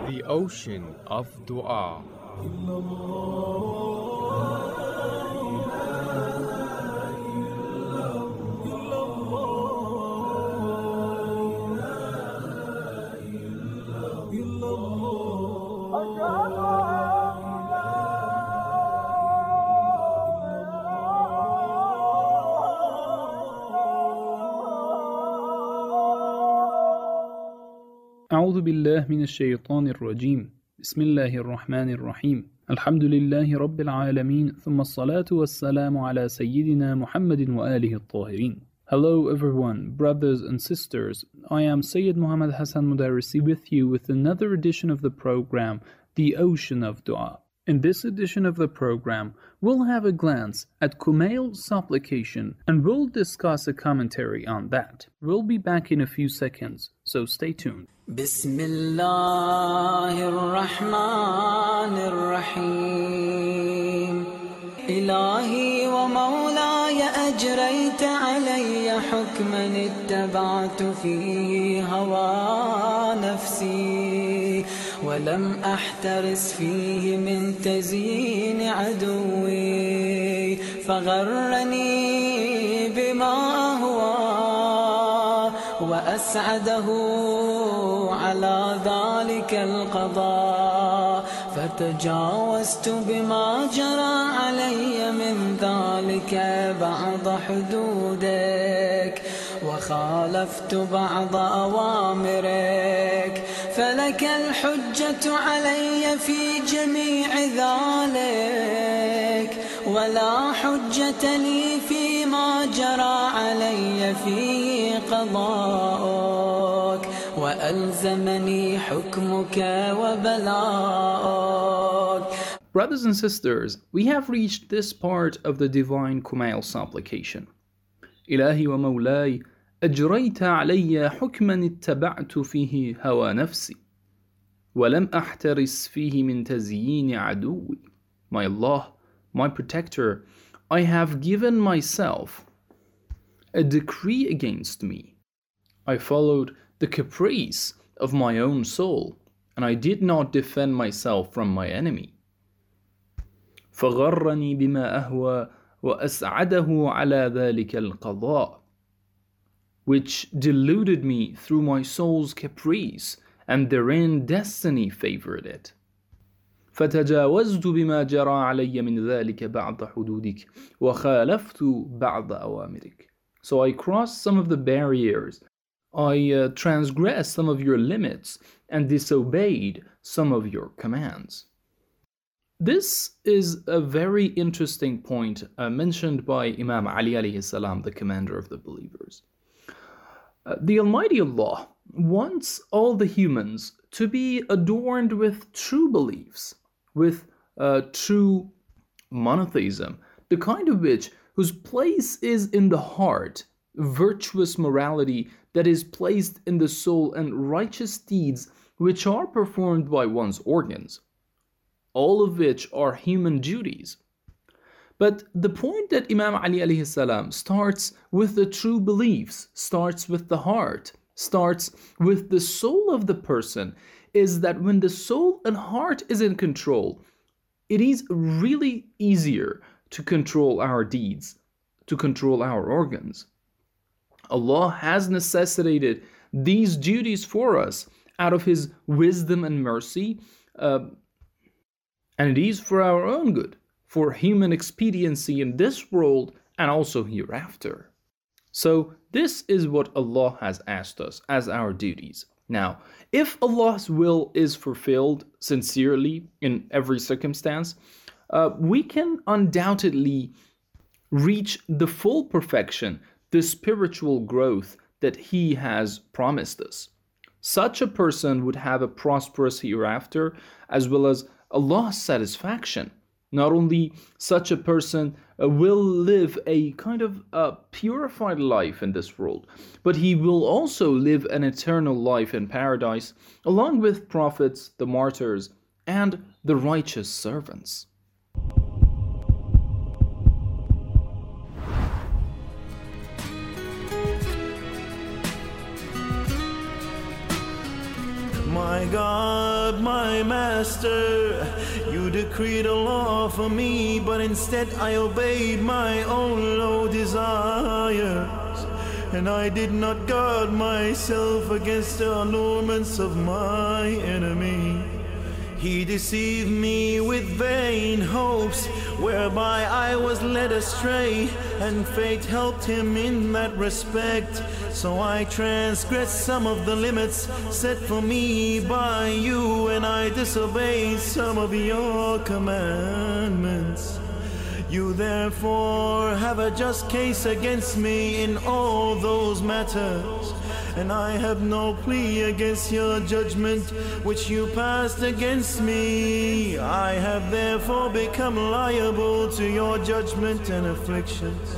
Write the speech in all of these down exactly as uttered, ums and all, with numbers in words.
The ocean of dua. أعوذ بالله من الشيطان الرجيم بسم الله الرحمن الرحيم الحمد لله رب العالمين ثم الصلاة والسلام على سيدنا محمد وآله الطاهرين. Hello everyone, brothers and sisters. I am Sayyid Muhammad Hassan Mudarrisi with you with another edition of the program, The Ocean of Dua. In this edition of the program, we'll have a glance at Kumail's supplication and we'll discuss a commentary on that. We'll be back in a few seconds, so stay tuned. بسم الله الرحمن الرحيم إلهي ومولاي أجريت علي حكما اتبعت فيه هوى نفسي ولم أحترس فيه من تزيين عدوي فغرني بما أهوى وأسعده على ذلك القضاء فتجاوزت بما جرى علي من ذلك بعض حدودك وخالفت بعض أوامرك فلك الحجة علي في جميع ذلك ولا حجة لي فيما جرى علي فيه قضاءك وألزمني حكمك وبلاءك. Brothers and sisters, we have reached this part of the divine Kumail supplication. إلهي ومولاي أجريت علي حكما اتبعت فيه هوى نفسي ولم أحترس فيه من تزيين عدوي. My Allah, my protector, I have given myself a decree against me. I followed the caprice of my own soul, and I did not defend myself from my enemy. فغرني بما أهوى وأسعده على ذلك القضاء, which deluded me through my soul's caprice, and therein destiny favored it. فتجاوزت بما جرى علي من ذلك بعض حدودك وخالفت بعض أوامرك. So I crossed some of the barriers, I uh, transgressed some of your limits, and disobeyed some of your commands. This is a very interesting point uh, mentioned by Imam Ali alayhi salam, the commander of the believers. Uh, the Almighty Allah wants all the humans to be adorned with true beliefs, with uh, true monotheism, the kind of which whose place is in the heart, virtuous morality that is placed in the soul, and righteous deeds which are performed by one's organs, all of which are human duties. But the point that Imam Ali alayhi salam starts with the true beliefs, starts with the heart, starts with the soul of the person, is that when the soul and heart is in control, it is really easier to control our deeds, to control our organs. Allah has necessitated these duties for us out of His wisdom and mercy, uh, and it is for our own good, for human expediency in this world and also hereafter. So this is what Allah has asked us as our duties. Now, if Allah's will is fulfilled sincerely in every circumstance, uh, we can undoubtedly reach the full perfection, the spiritual growth that He has promised us. Such a person would have a prosperous hereafter as well as Allah's satisfaction. Not only such a person uh, will live a kind of uh, purified life in this world, but he will also live an eternal life in paradise along with prophets, the martyrs, and the righteous servants. My God. God, my master. You decreed a law for me, but instead I obeyed my own low desires. And I did not guard myself against the allurements of my enemy. He deceived me with vain hopes, whereby I was led astray, and fate helped him in that respect. So I transgressed some of the limits set for me by you, and I disobeyed some of your commandments. You therefore have a just case against me in all those matters, and I have no plea against your judgment which you passed against me. I have therefore become liable to your judgment and afflictions.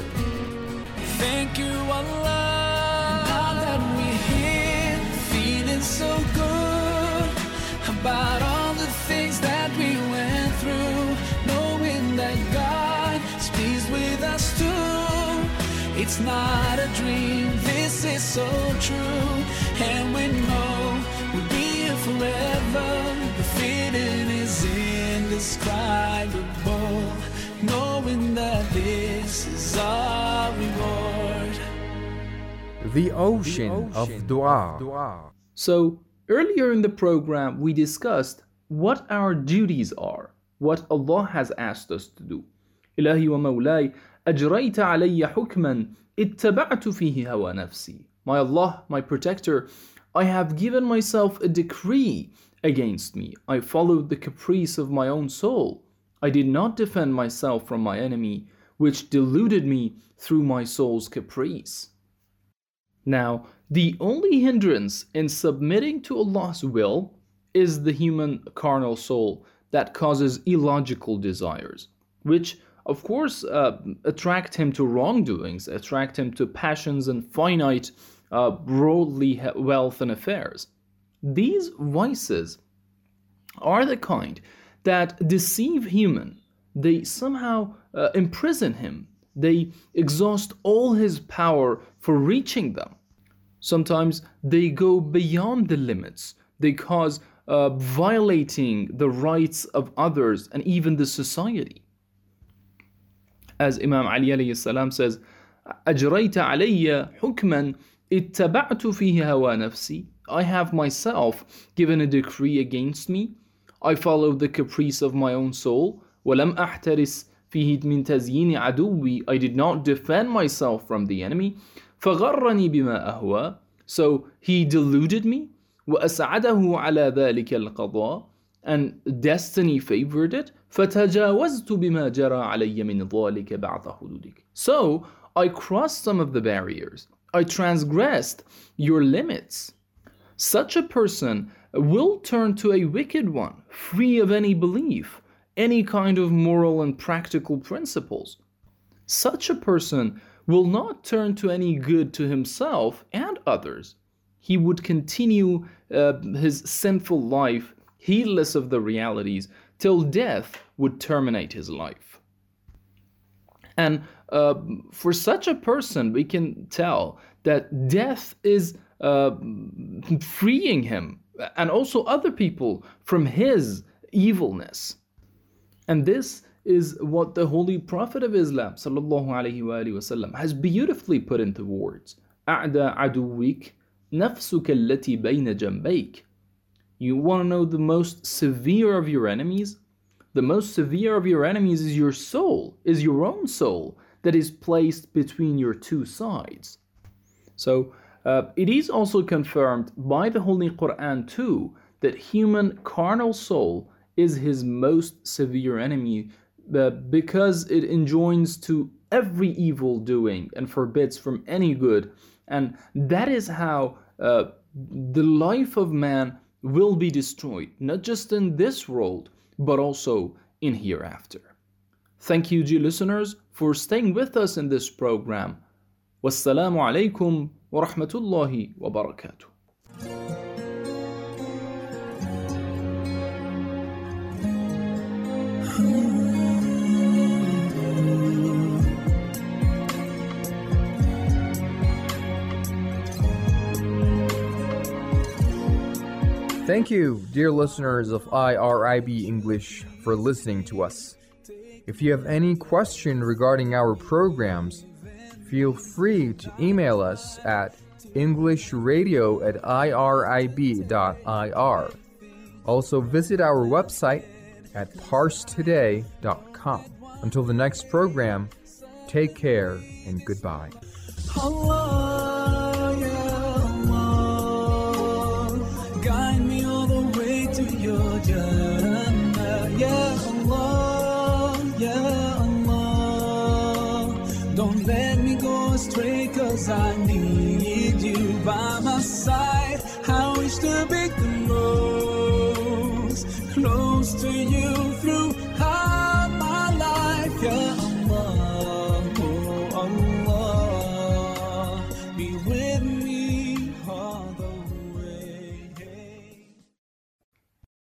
Thank you, Allah, now that we're here, feeling so good about all the things that we went through, knowing that God is pleased with us too. It's not a dream, this is so true, and we know we'll be here forever. The feeling is indescribable, knowing that this is our reward. The ocean of dua. So, earlier in the program, we discussed what our duties are, what Allah has asked us to do. إلهي ومولاي أجريت علي حكما اتبعت فيه هوى نفسي. My Allah, my protector, I have given myself a decree against me. I followed the caprice of my own soul. I did not defend myself from my enemy, which deluded me through my soul's caprice. Now, the only hindrance in submitting to Allah's will is the human carnal soul that causes illogical desires, which of course uh, attract him to wrongdoings, attract him to passions and finite uh, worldly wealth and affairs. These vices are the kind that deceive human. They somehow uh, imprison him. They exhaust all his power for reaching them. Sometimes they go beyond the limits. They cause uh, violating the rights of others and even the society. As Imam Ali alayhi salam says, أجريت علي حكما اتبعت فيه هوى نفسي. I have myself given a decree against me. I followed the caprice of my own soul. ولم أحترس فيه من تزيين عدوي. I did not defend myself from the enemy. فغرني بما أهوى. So he deluded me. وأسعده على ذلك القضاء. And destiny favored it. فَتَجَاوَزْتُ بِمَا جَرَى عَلَيَّ مِنْ ذَلِكَ بَعْضَ حُدُودِكَ. So I crossed some of the barriers. I transgressed your limits. Such a person will turn to a wicked one, free of any belief, any kind of moral and practical principles. Such a person will not turn to any good to himself and others. He would continue uh, his sinful life, heedless of the realities, till death would terminate his life. And uh, for such a person, we can tell that death is uh, freeing him and also other people from his evilness. And this is what the Holy Prophet of Islam sallallahu alaihi wasallam has beautifully put into words. أعدى عدوك نفسك التي بين جنبيك. You want to know the most severe of your enemies? The most severe of your enemies is your soul, is your own soul that is placed between your two sides. So uh, it is also confirmed by the Holy Quran too that human carnal soul is his most severe enemy uh, because it enjoins to every evil doing and forbids from any good. And that is how uh, the life of man will be destroyed, not just in this world, but also in hereafter. Thank you, dear listeners, for staying with us in this program. Wassalamu alaikum wa rahmatullahi wa barakatuh. Thank you, dear listeners of I R I B English, for listening to us. If you have any question regarding our programs, feel free to email us at englishradio at irib dot I R. Also visit our website at parse today dot com. Until the next program, take care and goodbye. Allah, ya Allah, guide me all the way to your Jannah. Ya Allah, ya Allah, don't let me go astray, 'cause I need you by my side. I wish to be close, close to you throughout my life. Ya